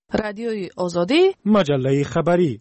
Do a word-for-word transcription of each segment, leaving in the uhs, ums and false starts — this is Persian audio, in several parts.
رادیوی آزادی، مجله خبری.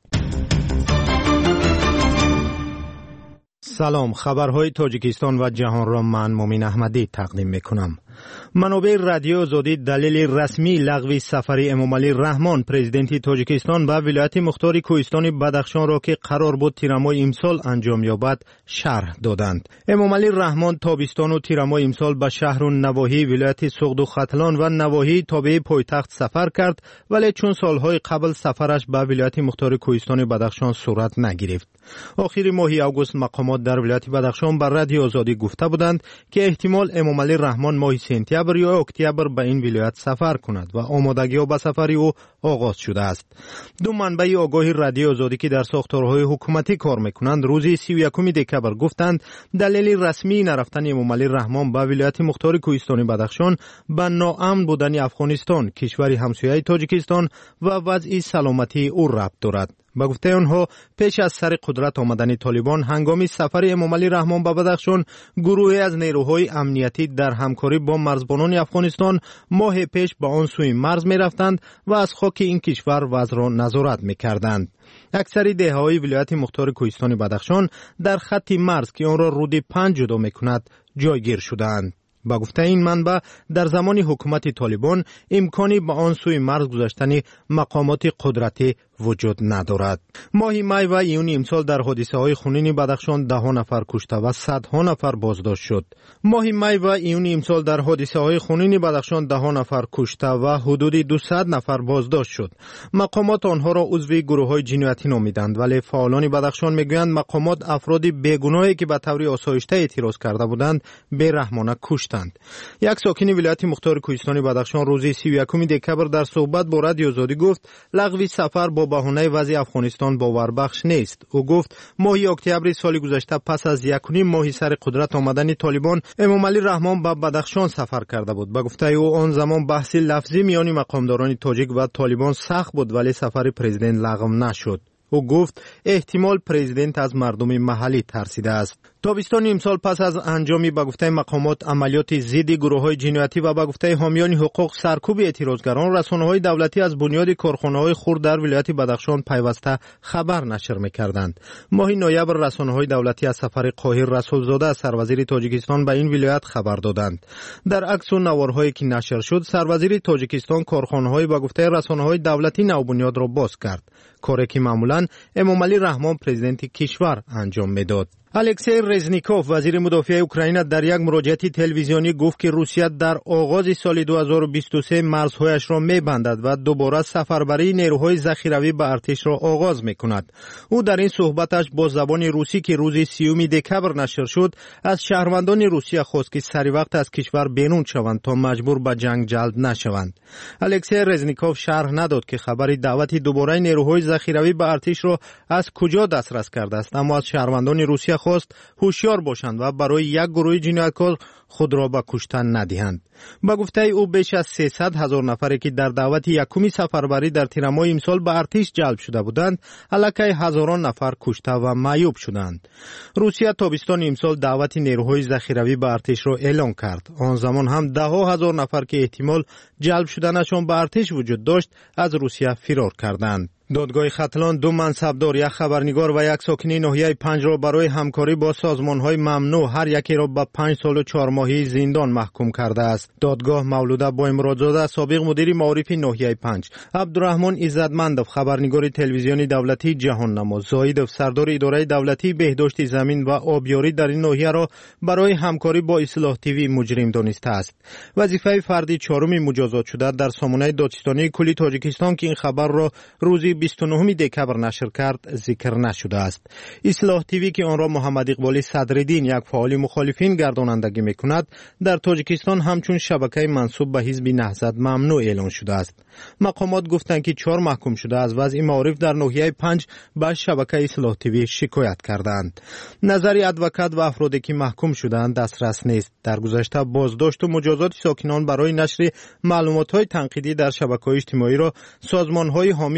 سلام، خبرهای تاجیکستان و جهان را من مومین احمدی تقدیم میکنم. منابع رادیو آزادی دلیل رسمی لغو سفر امامعلی رحمان پرزیدنت تاجیکستان به ولایت مختار کوهستان بدخشان را که قرار بود تیر ماه امسال انجام یابد شرح دادند. امامعلی رحمان تابستان و تیر ماه امسال به شهر و نواحی ولایت سغد و ختلان و نواحی تابع پایتخت سفر کرد، ولی چون سالهای قبل سفرش به ولایت مختار کوهستان بدخشان صورت نگرفت. آخر ماه آگوست مقامات در ولایت بدخشان بر رادیو آزادی گفته بودند که احتمال امامعلی رحمان ماه سپتامبر یا اکتبر به این ولایت سفر کند و آمادگی‌ها به سفر او آغاز شده است. دو منبع آگاهی رادیو آزادی که در ساختارهای حکومتی کار میکنند روز سی و یکم دکمبر گفتند دلیل رسمی نرفتن امامعلی رحمان به ولایت مختار کوهستان بدخشان به ناامن بودن افغانستان، کشور همسایه تاجیکستان و وضع سلامتی او ربط دارد. با گفته آنها پیش از سر قدرت آمدن طالبان هنگام سفر امامعلی رحمان به بدخشان گروهی از نیروهای امنیتی در همکاری با مرزبانان افغانستان ماه پیش به آن سوی مرز می رفتند و از خاک این کشور وضع را نظارت می کردند. اکثر دهه‌های ولایت مختار کوهستان بدخشان در خط مرز که آن را رود پنج جدا می کند جایگیر شدند. با گفته این منبع در زمان حکومت طالبان امکانی به آن سوی مرز گذشتن مقامات قدرتی وجود ندارد. ماه می و ایون امسال در حادثه های خونین بدخشان ده نفر کشته و صدها نفر بازداشت شد. ماه می و ایون امسال در حادثه های خونین بدخشان ده نفر کشته و حدود دویست نفر بازداشت شد. مقامات آنها را عضو گروه های جنایتی نامیدند، ولی فعالان بدخشان میگویند مقامات افراد بیگناهی که به طور آسایشته اعتراض کرده بودند بی‌رحمانه کشتند. یک ساکن ولایت مختار کوهستان بدخشان روز سی و یکم دکمبر در صحبت با رادیو آزادی گفت لغو سفر با بهانه وضع افغانستان باوربخش نیست. او گفت ماه اکتبر سال گذشته پس از یک و نیم ماه سر قدرت آمدن طالبان امامعلی رحمان به بدخشان سفر کرده بود. با گفته او آن زمان بحث لفظی میان مقامداران تاجیک و طالبان سخت بود، ولی سفر پرزیدنت لغو نشد. او گفت احتمال پرزیدنت از مردم محلی ترسیده است. تابستان امسال پس از انجامی به گفته مقامات عملیات ضد گروه‌های جنایتی و به گفته حامیان حقوق سرکوب اعتراضگران، رسانه‌های دولتی از بنیاد کارخانه‌های خرد در ولایت بدخشان پیوسته خبر نشر می‌کردند. ماه نوامبر رسانه‌های دولتی از سفر قاهر رسولزاده سروزیر تاجیکستان به این ولایت خبر دادند. در عکس و نوارهایی که نشر شد، سروزیر تاجیکستان کارخانه‌های به گفته رسانه‌های دولتی نوبنیاد را باز کرد، کاری که معمولاً امامعلی رحمان پرزیدنت کشور انجام می‌داد. الکسی رزنیکوف وزیر مدافع اوکراین در یک مراجعه تلویزیونی گفت که روسیه در آغاز سال دو هزار و بیست و سه مرزهایش را می‌بندد و دوباره سفربری نیروهای ذخیروی به ارتش را آغاز می‌کند. او در این صحبتش با زبان روسی که روز سیوم دکمبر نشر شد از شهروندان روسیه خواست که سری وقت از کشور بیرون شوند تا مجبور به جنگ جلب نشوند. الکسی رزنیکوف شرح نداد که خبر دعوت دوباره نیروهای ذخیروی به ارتش را از کجا دسترس کرده است، اما از شهروندان روسیه خواست هوشیار باشند و برای یک گروه جنایتکار خود را به کشتن ندهند. با گفته او بیش از سیصد هزار نفری که در دعوت یکمی سفربری در تیر ماه امسال به ارتش جلب شده بودند، الکی هزاران نفر کشته و معیوب شدند. روسیه تابستان امسال دعوت نیروهای ذخیروی به ارتش را اعلام کرد. آن زمان هم ده ها هزار نفر که احتمال جلب شدنشان به ارتش وجود داشت از روسیه فرار کردند. دادگاه ختلان دو منصبدار، یک خبرنگار و یک ساکن ناحیه پنج را برای همکاری با سازمان‌های ممنوع هر یکی را به پنج سال و چهار ماهی زندان محکوم کرده است. دادگاه مولوده با امرادزاده سابق مدیر معارف ناحیه پنج، عبدالرحمن عزتمندov خبرنگار تلویزیونی دولتی جهان نما، زاهدov سردار اداره دولتی بهداشت زمین و آبیاری در این ناحیه را برای همکاری با اصلاح تیوی مجرم دانسته است. وظیفه فردی چهارم مجازات شده در سامانه دادستانی کلی تاجیکستان که این خبر را روز بیست و نهم دکمبر نشر کرد ذکر نشده است. اصلاح تیوی که آن را محمد اقبالی صدرالدین یک فعال مخالفین گردانندگی میکند در تاجیکستان همچون شبکه منسوب به حزب نهضت ممنوع اعلان شده است. مقامات گفتند که چهار محکوم شده از وضع معارف در ناحیه پنج به شبکه اصلاح تیوی شکایت کردند. نظر ادوکات و افرادی که محکوم شدند دسترس نیست. در گذشته بازداشت و مجازات ساکنان برای نشر معلومات‌های تنقیدی در شبکه‌های اجتماعی را سازمان‌های حامی حقوق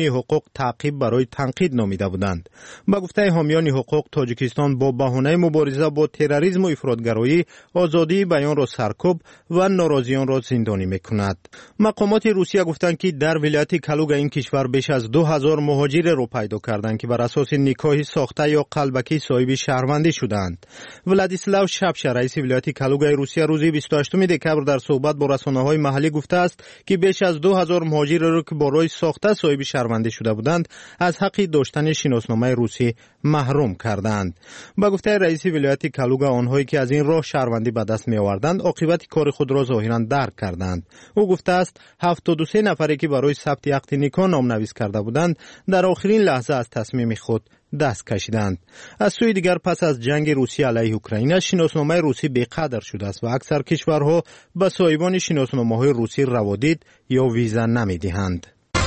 تعقیب برای تنقید نامیده بودند. با گفته حامیان حقوق، تاجیکستان با بهانه مبارزه با تروریسم و افراطگرایی آزادی بیان را سرکوب و ناراضیان را زندانی میکند. مقامات روسیه گفتند که در ولایت کلوگ این کشور بیش از دو هزار مهاجر را پیدا کردند که بر اساس نکاح ساخته یا قلبکی صاحب شهروندی شدند. ولادیسلاو شپش، رئیس ولایت کلوگ روسیه، روز بیست و هشتم دکبر در صحبت با رسانه‌های محلی گفته است که بیش از دو هزار مهاجر را که برای ساخته صاحب شهروندی شده بودند از حق داشتن شناسنامه روسی محروم کردند. با گفته رئیس ولایت کلوگ، آنهایی که از این راه شهروندی به دست می آوردند عاقبت کار خود را ظاهرا درک کردند. او گفته است هفتاد و سه نفری که برای ثبت عقد نکاح نامنویس کرده بودند در آخرین لحظه از تصمیم خود دست کشیدند. از سوی دیگر پس از جنگ روسیه علیه اوکراین شناسنامه روسی بی‌قدر شده است و اکثر کشورها به صاحبان شناسنامه‌های روسی روادید یا ویزا نمی‌دهند.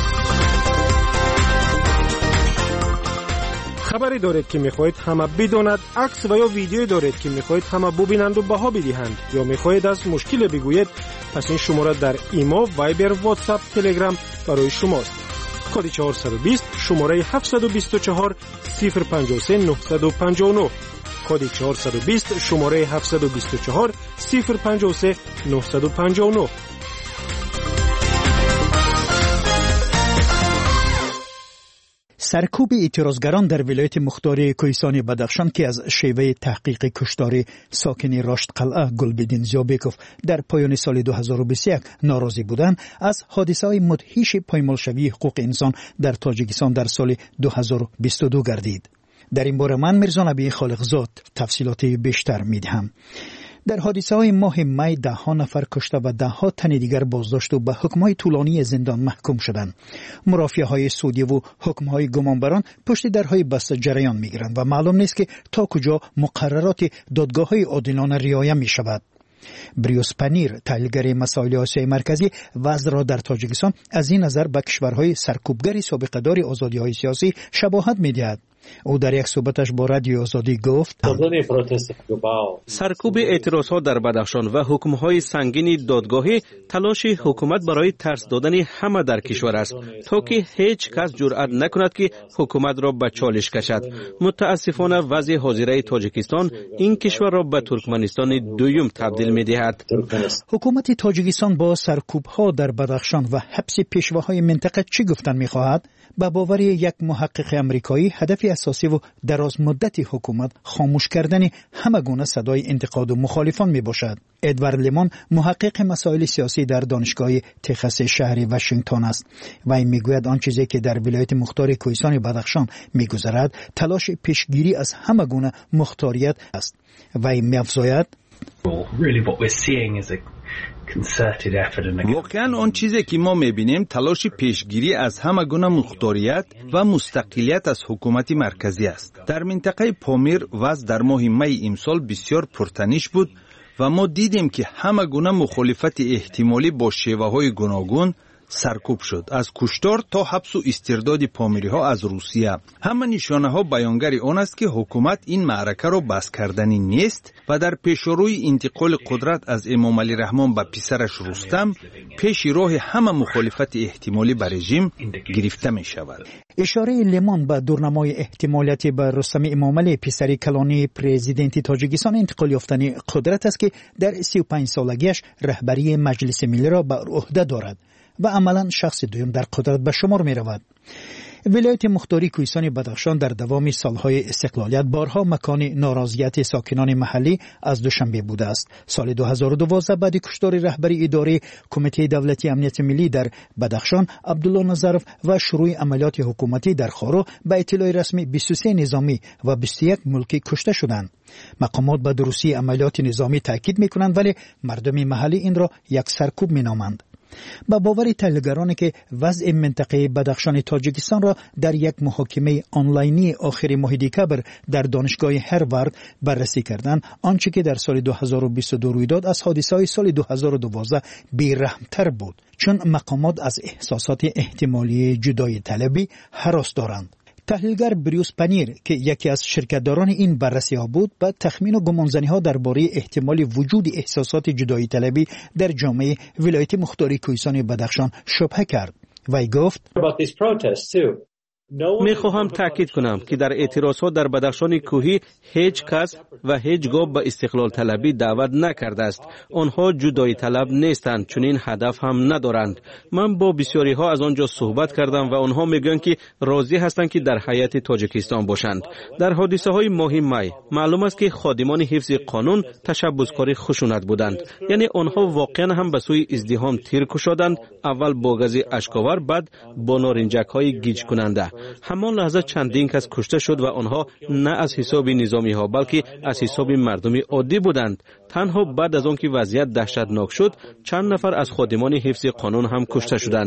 خبری دارید که میخواهید همه بداند، عکس و یا ویدیویی دارید که میخواهید همه ببینند و بها بدهند، یا میخواهید از مشکل بگویید، پس این شماره در ایما، وایبر، واتساپ، تلگرام برای شماست. کد چهارصد و بیست شماره هفتصد و بیست و چهار صفر پنجاه و سه نهصد و پنجاه و نه. کد چهارصد و بیست شماره هفتصد و بیست و چهار صفر پنجاه و سه نهصد و پنجاه و نه. سرکوب اعتراضگران در ولایت مختار کوهستان بدخشان که از شیوه تحقیق کشتار ساکن راشد قلعه گلبدین زیابکوف در پایان سال دو هزار و بیست و یک ناراضی بودند، از حادثه‌های مدهش پایمالشوی حقوق انسان در تاجیکستان در سال دو هزار و بیست و دو گردید. در این باره من میرزا نبی خالقزاد تفصیلات بیشتر میدهم. در حادثه های ماه می ده ها نفر کشته و ده ها تن دیگر بازداشت و به حکم های طولانی زندان محکوم شدند. مرافعه های سودی و حکم های گمانبران پشت درهای بسته جریان می گیرند و معلوم نیست که تا کجا مقررات دادگاه های عادلانه رعایت می شود. بریوس پنیر، تحلیلگر مسائل آسیای مرکزی، وضع را در تاجیکستان از این نظر به کشورهای سرکوبگر سابقه دار آزادی های سیاسی شباهت می دهد. او در یک صحبتش با رادیو آزادی گفت سرکوب اعتراضات در بدخشان و حکم‌های سنگین دادگاهی تلاش حکومت برای ترس دادن همه در کشور است تا که هیچ کس جرأت نکند که حکومت را به چالش کشد. متاسفانه وضع حاضره تاجیکستان این کشور را به ترکمنستان دوم تبدیل می‌دهد. حکومت تاجیکستان با سرکوب‌ها در بدخشان و حبس پیشواهای منطقه چی گفتن می‌خواهد؟ به باور یک محقق امریکایی، هدف اساسی و دراز مدتی حکومت خاموش کردن همه گونه صدای انتقاد و مخالفان می باشد. ادوارد لیمون، محقق مسائل سیاسی در دانشگاه تکساس شهر واشنگتن است و این میگوید آن چیزی که در ولایت مختار کوهستان بدخشان میگذرد تلاش پیشگیری از همه گونه مختاریت است و این می‌افزاید واقعا آن چیزی که ما میبینیم تلاش پیشگیری از همه گونه مختاریت و مستقلیت از حکومت مرکزی است. در منطقه پامیر وضع در ماه می امسال بسیار پرتنش بود و ما دیدیم که همه گونه مخالفت احتمالی با شیوه‌های گوناگون سرکوب شد، از کشتار تا حبس و استرداد پامیری ها از روسیه. همه نشانه ها بیانگر آن است که حکومت این معرکه را بس کردنی نیست و در پیشروی انتقال قدرت از امام علی رحمان به پسرش رستم پیش راه همه مخالفت احتمالی به رژیم گرفته می شود. اشاره لیمان به دورنمای احتمالیتی به رستم امام علی پسر کلانی پرزیدنت تاجیکستان انتقال یافتن قدرت است که در سی و پنج سالگیش رهبری مجلس ملی را بر عهده دارد و عملا شخص دوم در قدرت به شمار می رود. ولایت مختاری کوهستان بدخشان در دوام سالهای استقلالیت بارها مکان ناراضیت ساکنان محلی از دوشنبه بوده است. سال دو هزار و دوازده بعد کشتار رهبری اداره کمیته دولتی امنیت ملی در بدخشان عبدالله نظرف و شروع عملیات حکومتی در خارو به اطلاع رسمی بیست و سه نظامی و بیست و یک ملکی کشته شدند. مقامات به درستی عملیات نظامی تاکید میکنند ولی مردم محلی این را یک سرکوب مینامند. با باور تحلیلگرانی که وضع منطقه بدخشان تاجیکستان را در یک محاکمه آنلاینی آخر ماه دکبر در دانشگاه هاروارد بررسی کردند، آنچه که در سال دو هزار و بیست و دو روی داد از حادثه‌های سال دو هزار و دوازده بی‌رحم‌تر بود، چون مقامات از احساسات احتمالی جدایی طلبی هراس دارند. تحلیلگر بریوس پنیر که یکی از شرکتداران این بررسی ها بود، با تخمین و گمانزنی ها درباره احتمال وجود احساسات جدایی طلبی در جامعه ولایت مختار کوهستان بدخشان شبهه کرد و گفت می خواهم تاکید کنم که در اعتراضها در بدخشان کوهی هیچ کس و هیچگاه به استقلال طلبی دعوت نکرده است. آنها جدایی طلب نیستند، چون این هدف هم ندارند. من با بسیاری ها از آنجا صحبت کردم و آنها میگویند که راضی هستند که در هیئت تاجیکستان باشند. در حادثه های ماه می معلوم است که خادمان حفظ قانون تشبثکاری خشونت بودند. یعنی آنها واقعا هم به سوی ازدحام تیر کشیدند، اول با گاز اشک‌آور، بعد با نارنجک های گیج کننده. همان لحظه چندین کس کشته شد و آنها نه از حساب نظامی ها بلکه از حساب مردمی عادی بودند. تنها بعد از آن که وضعیت دهشتناک شد، چند نفر از خادمان حفظ قانون هم کشته شدند.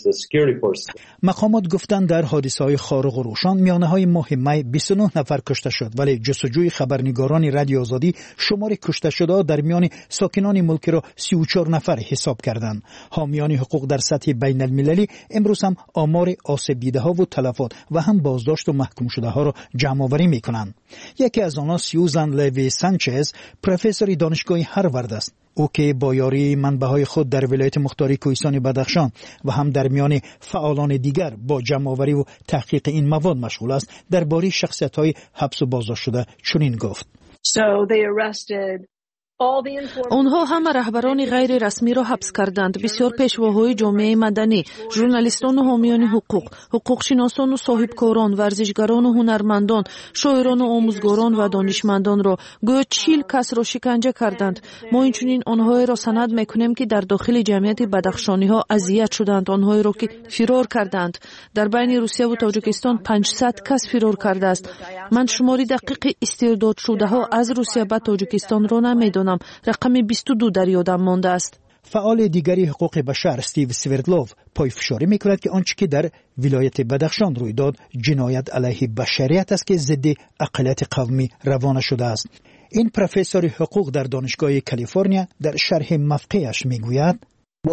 مقامات گفتند در حادثه های خارق و روشن میانه های ماه می بیست و نه نفر کشته شد، ولی جستجوی خبرنگاران رادیو آزادی شمار کشته شده در میان ساکنان ملک را سی و چهار نفر حساب کردند. حامیان حقوق در سطح بین المللی امروز هم آمار آسیب دیده ها و تلفات و هم بازداشت و محکوم شده ها را جمع آوری میکنند. یکی از آنها سیوزن لوی سانچز، پروفسور دانشگاه هاروارد است. او که با یاری منبع‌های خود در ولایت مختاری کوهستان بدخشان و هم در میان فعالان دیگر با جمع‌آوری و تحقیق این مواد مشغول است، درباره شخصیت‌های حبس و بازداشت شده چنین گفت: So they arrested آنها همه رهبران غیر رسمی را حبس کردند. بسیار پیشواهای جامعه مدنی، ژورنالیستان و حامیان حقوق، حقوق شناسان و صاحبکاران، ورزشگران و هنرمندان، شاعران و آموزگاران و دانشمندان را گویا چهل کس را شکنجه کردند. ما اینچنین آنها را سند میکنیم که در داخل جمعیت بدخشانی ها اذیت شدند، آنها را که فرار کردند. در بین روسیه و تاجیکستان پانصد کس فرار کرده است. من شماری دقیق استرداد شده ها از روسیه به تاجیکستان را نمیدانم. رقم بیست و دو در یادم مانده است. فعال دیگری حقوق بشر استیو سوردلوف پایفشاری میکند که آنچه که در ولایت بدخشان روی داد جنایت علیه بشریت است که ضد اقلیت قومی روانه شده است. این پروفسور حقوق در دانشگاه کالیفرنیا در شرح موقعش میگوید: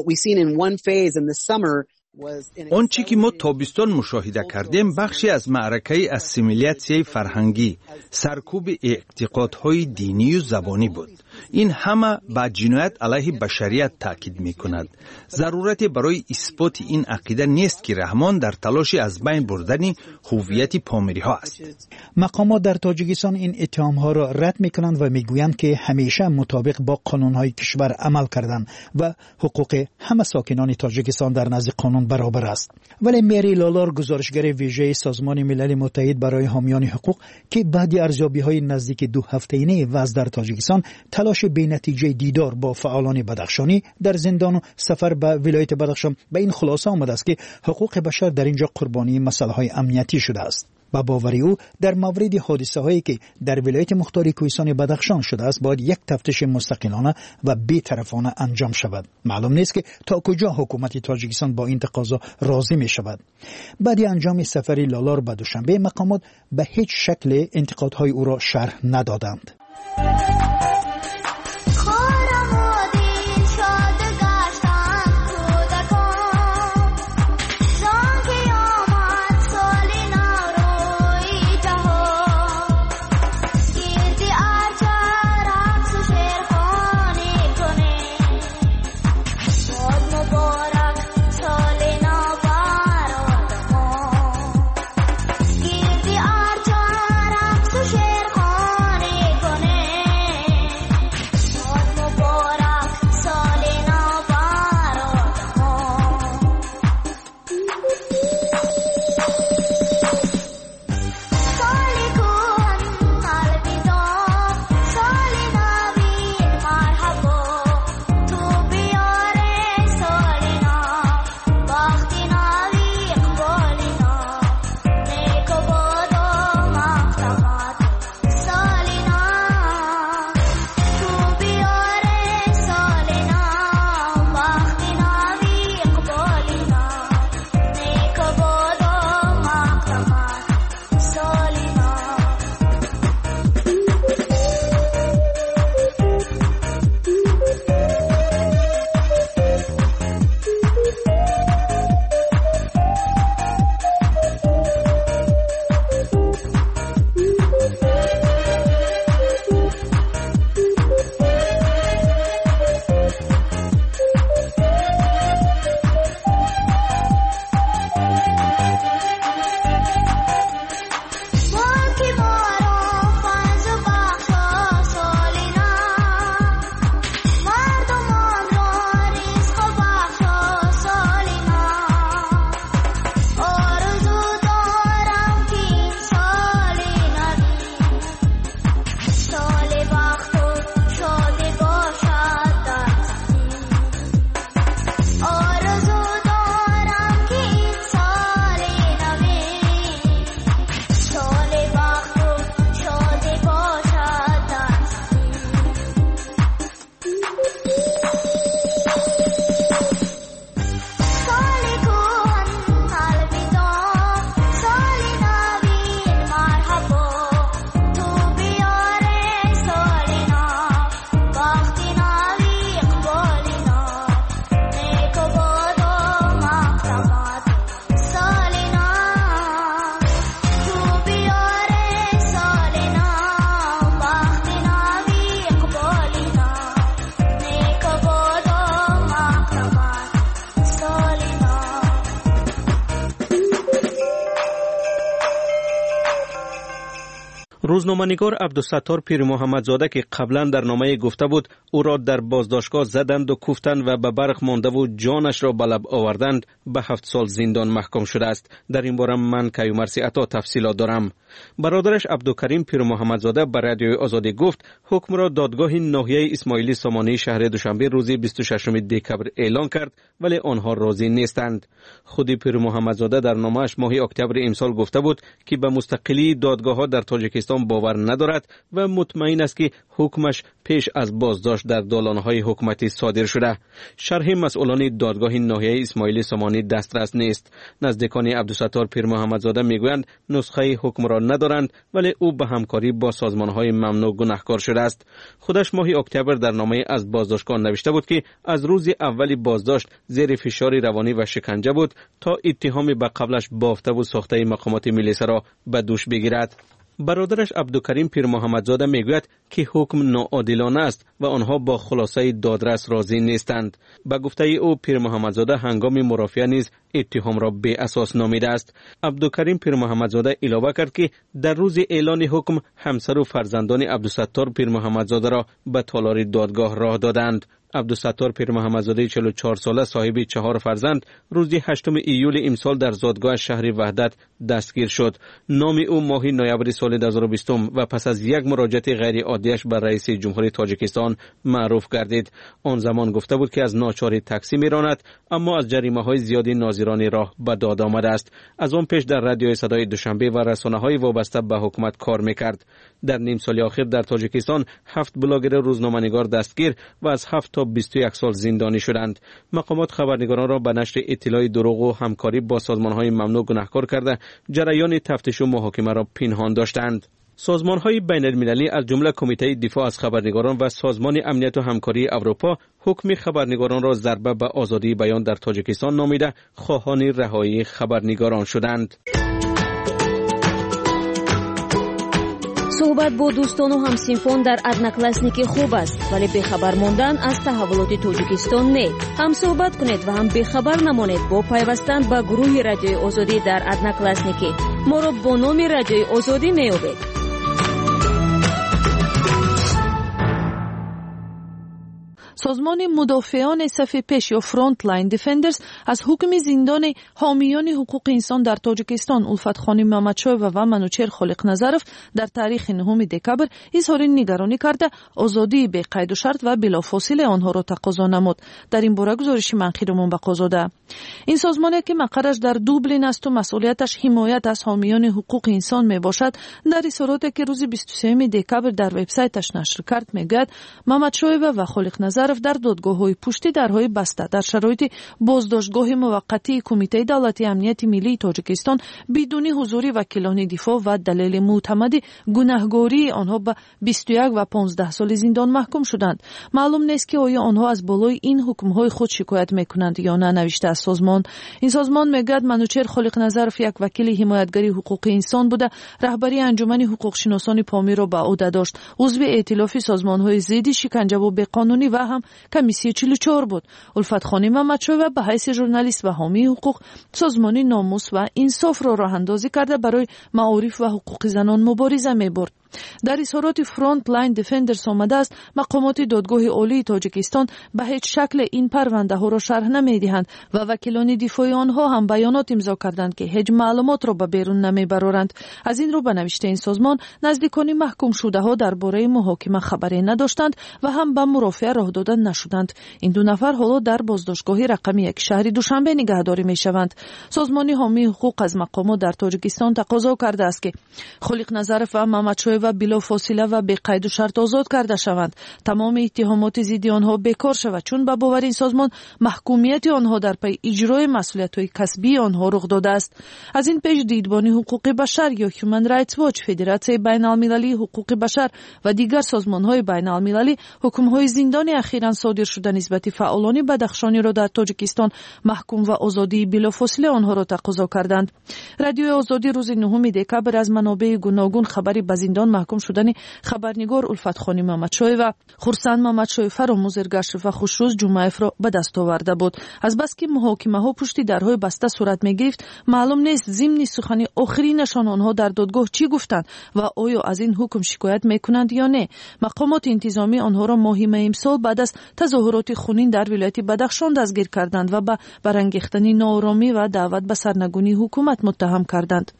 آنچه که ما تابستان مشاهده کردیم بخشی از معرکه اسیمیلیاسیون فرهنگی، سرکوب اعتقادهای دینی و زبانی بود. این همه به جنایت علیه بشریت تاکید می کند. ضرورتی برای اثبات این عقیده نیست که رحمان در تلاش از بین بردن هویت پامیری ها است. مقامات در تاجیکستان این اتهام ها را رد می کنند و می گویند که همیشه مطابق با قانون های کشور عمل کردند و حقوق همه ساکنان تاجیکستان در نزد قانون برابر است. ولی میری لالار، گزارشگر ویژه سازمان ملل متحد برای حامیان حقوق، که بعد ارزیابی های نزدیک دو هفته‌ای وضع در تاجیکستان تلاش به نتیجه دیدار با فعالان بدخشانی در زندان و سفر به ولایت بدخشان به این خلاصه آمده است که حقوق بشر در اینجا قربانی مسائل های امنیتی شده است. با باوری او در مورد حادثه هایی که در ولایت مختاری کوهستان بدخشان شده است باید یک تفتیش مستقلانه و بی‌طرفانه انجام شود. معلوم نیست که تا کجا حکومت تاجیکستان با این تقاضا راضی می شود. بعد انجام سفری لالار به دوشنبه مقامات به هیچ شکل انتقادهای او را شرح ندادند. روزنامه‌نگار عبدالستار پیر محمدزاده که قبلا در نامه گفته بود او را در بازداشتگاه زدند و کوفتند و به برق مانده و جانش را به لب آوردند، به هفت سال زندان محکوم شده است. در این باره من کیومرثی عطا تفصیلات دارم. برادرش عبدالکریم پیر محمدزاده به رادیوی آزادی گفت حکم را دادگاه ناحیه اسماعیلی سامانی شهر دوشنبه روز بیست و ششم دکبر اعلان کرد، ولی آنها راضی نیستند. خود پیر محمدزاده در نامه‌اش ماه اکتبر امسال گفته بود که به مستقلی دادگاه‌ها در تاجیکستان باور ندارد و مطمئن است که حکمش پیش از بازداشت در دالان‌های حکومتی صادر شده. شرح مسئولان دادگاه ناحیه اسماعیلی سامانی دسترس نیست. نزدیکان عبدالستار پیر محمدزاده میگویند نسخه حکم را ندارند، ولی او به همکاری با سازمان‌های ممنوع گناهکار شده است. خودش ماه اکتبر در نامه از بازداشتگاه نوشته بود که از روز اولی بازداشت زیر فشار روانی و شکنجه بود تا اتهام به قبلش بافته و ساخته مقامات ملیسا را به دوش بگیرد. برادرش عبدالکریم پیر محمدزاده میگوید که حکم ناعادلانه است و آنها با خلاصه دادرس راضی نیستند. به گفته او پیر محمدزاده هنگام مرافعه نیز اتهام را بی اساس نامیده است. عبدالکریم پیر محمدزاده علاوه کرد که در روز اعلان حکم همسر و فرزندان عبدالستار پیر محمدزاده را به تالار دادگاه راه دادند. عبدالستار پیر محمدزاده چهل و چهار ساله صاحب چهار فرزند روز هشتم ایول امسال در زادگاه شهر وحدت دستگیر شد. نام او ماه نوامبر سال دو هزار و بیست و پس از یک مراجعت غیر عادیش بر رئیس جمهوری تاجیکستان معروف گردید. آن زمان گفته بود که از ناچاری تاکسی میراند، اما از جریمه های زیادی ناظران راه به داد آمده است. از آن پیش در رادیوی صدای دوشنبه و رسانه های وابسته به حکومت کار میکرد. در نیم سال اخیر در تاجیکستان هفت بلاگر روزنامه‌نگار دستگیر و از هفت تا بیست و یک سال زندانی شدند. مقامات خبرنگاران را به نشر اطلاع دروغ و همکاری با سازمان‌های ممنوع گناهکار کرده جریان تفتیش و محاکمه را پنهان داشتند. سازمان‌های بین‌المللی از جمله کمیته دفاع از خبرنگاران و سازمان امنیت و همکاری اروپا حکم خبرنگاران را ضربه به آزادی بیان در تاجیکستان نامیده خواهان رهایی خبرنگاران شدند. صحبت با دوستان و همسینفان در одноклассники خوب است، ولی بخبر ماندن از تحولات تاجیکستان نه. هم صحبت کنید و هم بخبر نمانید با پیوستن به گروه رادیوی آزادی در одноклассники. ما را با نام رادیوی آزادی میابید. سازمان مدافعان صف پیش یا فرانت لاین دیفندرز از حکم زندان حامیان حقوق انسان در تاجیکستان الفت خانی محمدشاه و منوچهر خالق نظرف در تاریخ نهم دکبر اظهار نگرانی کرده آزادی به قید و شرط و بلافاصله آنها را تقاضا نمود. در این باره گزارش منخیرمون بقازاده. این سازمانی که مقرش در دوبلین است و مسئولیتش حمایت از حامیان حقوق انسان می باشد، در اظهاراتی که روز بیست و سوم دکبر در وبسایتش نشر کرد میگوید محمدشاه و خالق نظرف در دادگاه‌های پشتی درهای بسته در شرایط بازداشتگاه موقتی کمیته دولتی امنیت ملی تاجیکستان بدون حضور وکیلان دفاع و دلیل معتمد گناهکاری آنها به بیست و یک و پانزده سال زندان محکوم شدند. معلوم نیست که آیا آنها از بالای این حکم‌های خود شکایت می‌کنند یا نه، نوشته از سازمان. این سازمان میگوید منوچهر خالق نظرف یک وکیل حمایتگری حقوق انسان بوده، رهبری انجمن حقوق شناسان پامیر را به عهده داشت، عضو ائتلاف سازمان‌های ضد شکنجه و بی‌قانونی و هم کمیسیون چهل و چهار بود. الفت خانی محمدشاه به حیث ژورنالیست و حامی حقوق سازمان ناموس و انصاف را راه اندازی کرده برای معارف و حقوق زنان مبارزه می‌برد. در اظهارات فرانت لاین دیفندرز آمده است مقامات دادگاه عالی تاجیکستان به هیچ شکل این پرونده ها را شرح نمیدهند و وکیلان دفاعی آنها هم بیانات امضا کردند که هیچ معلومات را به بیرون نمیبرند. از این رو به نوشته این سازمان نزدیکان محکوم شده ها درباره محاکمه خبری نداشتند و هم به مرافعه راه داده نشدند. این دو نفر حالا در بازداشتگاه رقم یک شهر دوشنبه نگهداری میشوند. سازمان حامی حقوق از مقامات در تاجیکستان تقاضا کرده است که خالق نظرف و محمدشاه و بلا فاصله و به قید و شرط آزاد کرده شوند. تمام اتهامات ضد آنها بیکار شود، چون به باور این سازمان محکومیت آنها در پی اجرای مسئولیت‌های کسبی آنها رخ داده است. از این پیش دیدبان حقوق بشر یا هیومن رایتس واچ، فدراسیون بین‌المللی حقوق بشر و دیگر سازمان‌های بین‌المللی حکم‌های زندانی اخیراً صادر شده نسبت فعالان بدخشانی را در تاجیکستان محکوم و آزادی بلافاصله آنها را تقاضا کردند. رادیو آزادی روز نهم دکبر از منابع گوناگون خبری به زندان زندان محکوم شدن خبرنگار الفت خانی محمدشاه و خورسند محمدشاه فراموزرگشت و خوشروز جمعیف را به دست آورده بود. از بس که محاکمه ها پشت درهای بسته صورت می گرفت، معلوم نیست ضمن سخن آخرینشان آنها در دادگاه چی گفتند و آیا از این حکم شکایت میکنند یا نه. مقامات انتظامی آنها را ماه می امسال بعد از تظاهرات خونین در ولایت بدخشان دستگیر کردند و به برانگیختن ناآرامی و دعوت به سرنگونی حکومت متهم کردند.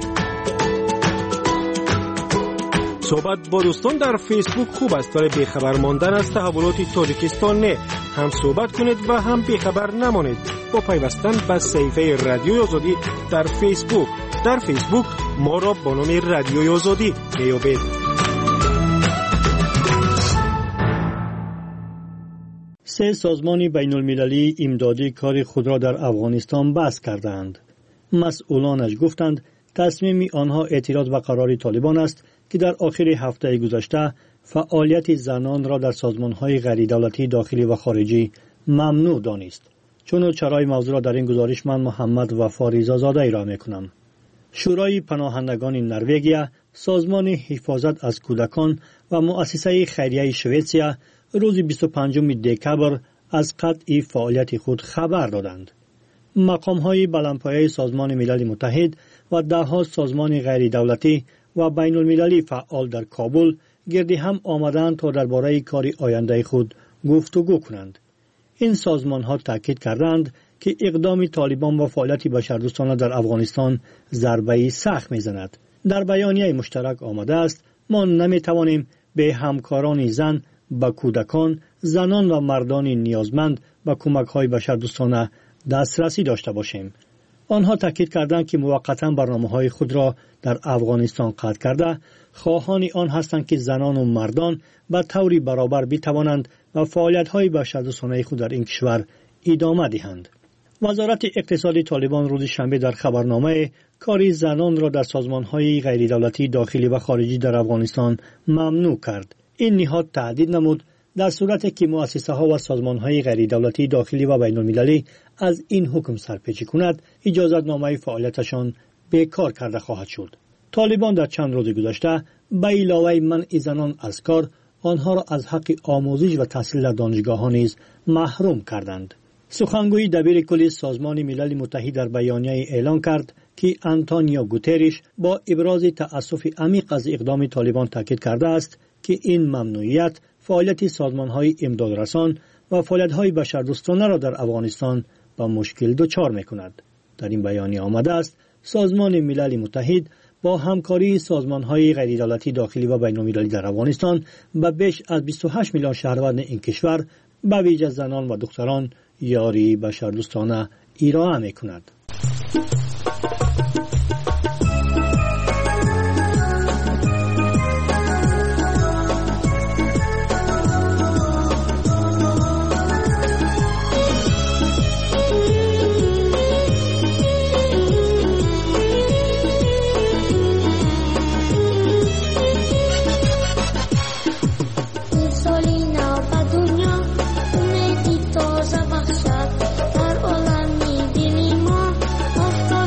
صحبت با دوستان در فیسبوک خوب است، ولی بیخبر ماندن از تحولات تاجیکستان نه. هم صحبت کنید و هم بیخبر نمانید با پیوستن به صفحه رادیوی آزادی در فیسبوک. در فیسبوک ما را با نام رادیوی آزادی میابید. سه سازمان بین المللی امدادی کار خود را در افغانستان بس کردند. مسئولانش گفتند تصمیم آنها اعتراض به قرار طالبان است که در آخر هفته گذشته فعالیت زنان را در سازمان‌های غیر دولتی داخلی و خارجی ممنوع دانست. چون چرای موضوع را در این گزارش من محمد وفا رضازاده ارائه می‌کنم. شورای پناهندگان نروژ، سازمان حفاظت از کودکان و مؤسسه خیریه شوئیسیا روز بیست و پنجم دکبر از قطع فعالیت خود خبر دادند. مقام‌های بلندپایه سازمان ملل متحد و ده‌ها سازمان غیر دولتی و بین المللی فعال در کابل گردی هم آمدند تا درباره کار آینده خود گفتگو کنند. این سازمان‌ها تاکید کردند که اقدام طالبان و فعالیت بشردوستانه در افغانستان ضربه‌ای سخت می‌زند. در بیانیه مشترک آمده است ما نمی‌توانیم به همکاران زن، به کودکان، زنان و مردان نیازمند به کمک‌های بشردوستانه دسترسی داشته باشیم. آنها تاکید کردند که موقتا برنامه‌های خود را در افغانستان قطع کرده، خواهان آن هستند که زنان و مردان به طوری برابر بتوانند و فعالیت‌های بشردوستانه خود در این کشور ادامه دهند. وزارت اقتصاد طالبان روز شنبه در خبرنامه کار زنان را در سازمان‌های غیر دولتی داخلی و خارجی در افغانستان ممنوع کرد. این نهاد تهدید نمود در صورتی که مؤسسه‌ها و سازمان‌های غیر دولتی داخلی و بین‌المللی از این حکم سرپیچی کند، اجازتنامه فعالیتشان بیکار کرده خواهد شد. طالبان در چند روز گذشته به علاوه منع زنان از کار، آنها را از حق آموزش و تحصیل در دانشگاه‌ها نیز محروم کردند. سخنگوی دبیر کل سازمان ملل متحد در بیانیه اعلام کرد که آنتونیو گوتریش با ابراز تأسف عمیق از اقدام طالبان تاکید کرده است که این ممنوعیت فعالیت سازمان‌های امدادرسان و فعالیت‌های بشردوستانه را در افغانستان با مشکل دچار می‌کند. در این بیانیه آمده است سازمان ملل متحد با همکاری سازمان‌های غیر دولتی داخلی و بین‌المللی در افغانستان به بیش از بیست و هشت میلیون شهروند این کشور به ویژه زنان و دختران یاری بشردوستانه ارائه می‌کند. After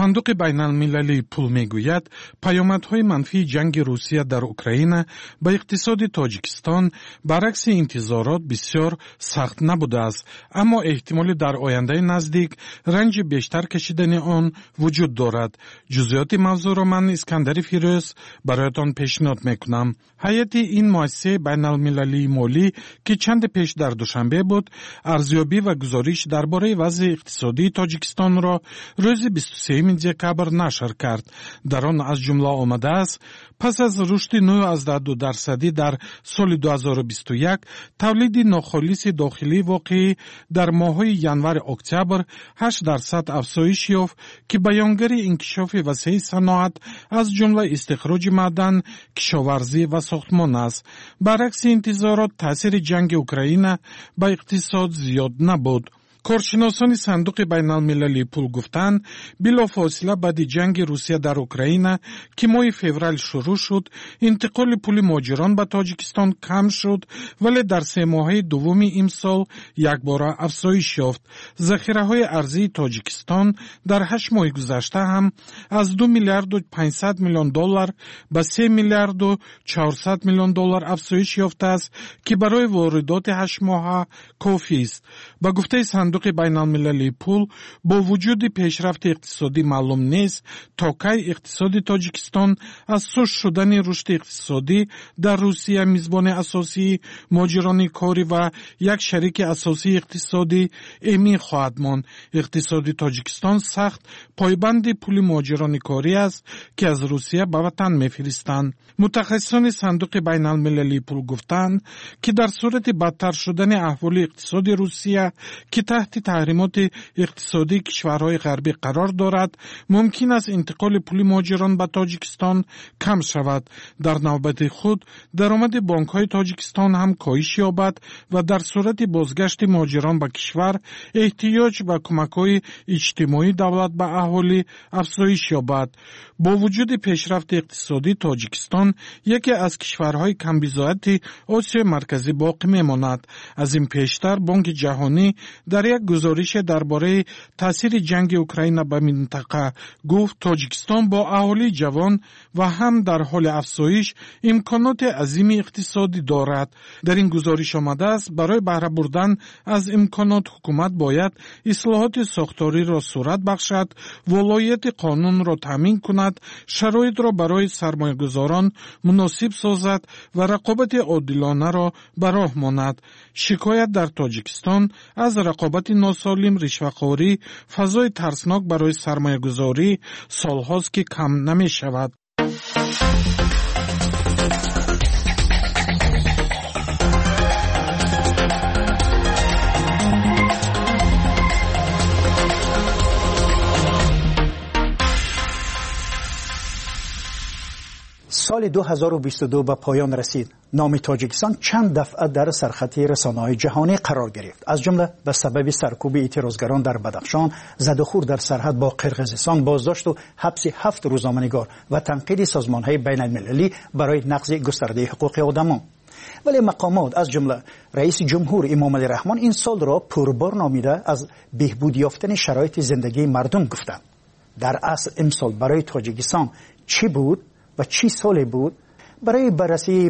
صندوق بین المللی پول میگوید پیامدهای منفی جنگ روسیه در اوکراین به اقتصاد تاجیکستان برعکس انتظارات بسیار سخت نبوده است، اما احتمال در آینده نزدیک رنج بیشتر کشیدن آن وجود دارد. جزئیات موضوع را من اسکندر فیروز برایتان پیشنهاد میکنم. هیئت این مؤسسه بین المللی مالی که چند پیش در دوشنبه بود، ارزیابی و گزارش درباره وضع اقتصادی تاجیکستان را روز بیست و سوم دکبر نشر کرد. در آن از جمله آمده است پس از رشد نوزده درصدی در سال دو هزار و بیست و یک، تولید ناخالص داخلی واقعی در ماه‌های ژانویه اکتبر هشت درصد افزایش یافت که بیانگر انکشاف وسیع صنعت از جمله استخراج معدن، کشاورزی و ساختمان است. برعکس انتظارات تاثیر جنگ اوکراین به اقتصاد زیاد نبود. کارشناسان صندوق بین المللی پول گفتند بلافاصله بعد جنگ روسیه در اوکراین که ماه فوریه شروع شد، انتقال پول مهاجران به تاجیکستان کم شد، ولی در سه ماهه دوم این سال یک بار افزایش یافت. ذخیره های ارزی تاجیکستان در هشت ماه گذشته هم از دو میلیارد و پانصد میلیون دلار به سه میلیارد و چهارصد میلیون دلار افزایش یافته است که برای واردات هشت ماهه کافی است. با گفته صندوق بین المللی پول، با وجود پیشرفت اقتصادی معلوم نیست تا کی اقتصاد تاجیکستان از سوش شدن رشد اقتصادی در روسیه میزبان اساسی مهاجران کاری و یک شریک اساسی اقتصادی امی خواهد ماند. اقتصاد تاجیکستان سخت پایبند پول مهاجران کاری است که از روسیه به وطن میفرستند. متخصصان صندوق بین المللی پول گفتند که در صورت بدتر شدن احوال اقتصاد روسیه که تحت تحریمات اقتصادی کشورهای غربی قرار دارد، ممکن است انتقال پول مهاجران به تاجیکستان کم شود. در نوبت خود درآمد بانک‌های تاجیکستان هم کاهش یابد و در صورت بازگشت مهاجران به کشور احتیاج به کمک‌های اجتماعی دولت به اهالی افزایش یابد. با وجود پیشرفت اقتصادی تاجیکستان یکی از کشورهای کمبضاعت آسیای مرکزی باقی میماند. از این پیشتر بانک جهانی در یک گزارش درباره تاثیر جنگ اوکراین به منطقه گفت تاجیکستان با اهالی جوان و هم در حال افزایش امکانات عظیم اقتصادی دارد. در این گزارش آمده است برای بهره بردن از امکانات حکومت باید اصلاحات ساختاری را صورت بخشد، ولایت قانون را تامین کند، شرایط را برای سرمایه‌گذاران مناسب سازد و رقابت عادلانه را به راه ماند. شکایت در تاجیکستان از رقابت ناسالم، رشوه‌خواری، فضای ترسناک برای سرمایه‌گذاری سالهاست که کم نمی شود. سال دو هزار و بیست و دو به پایان رسید. نام تاجیکستان چند دفعه در سرخط رسانه‌های جهانی قرار گرفت، از جمله به سبب سرکوب اعتراضگران در بدخشان، زدوخور در سرحد با قرقیزستان، بازداشت و حبس هفت روزنامه‌نگار و تنقید سازمان‌های بین‌المللی برای نقض گسترده حقوق آدمان. ولی مقامات از جمله رئیس جمهور امامعلی رحمان این سال را پربار نامیده از بهبود یافتن شرایط زندگی مردم گفتند. در اصل امسال برای تاجیکستان چی بود و چی سالی بود؟ برای بررسی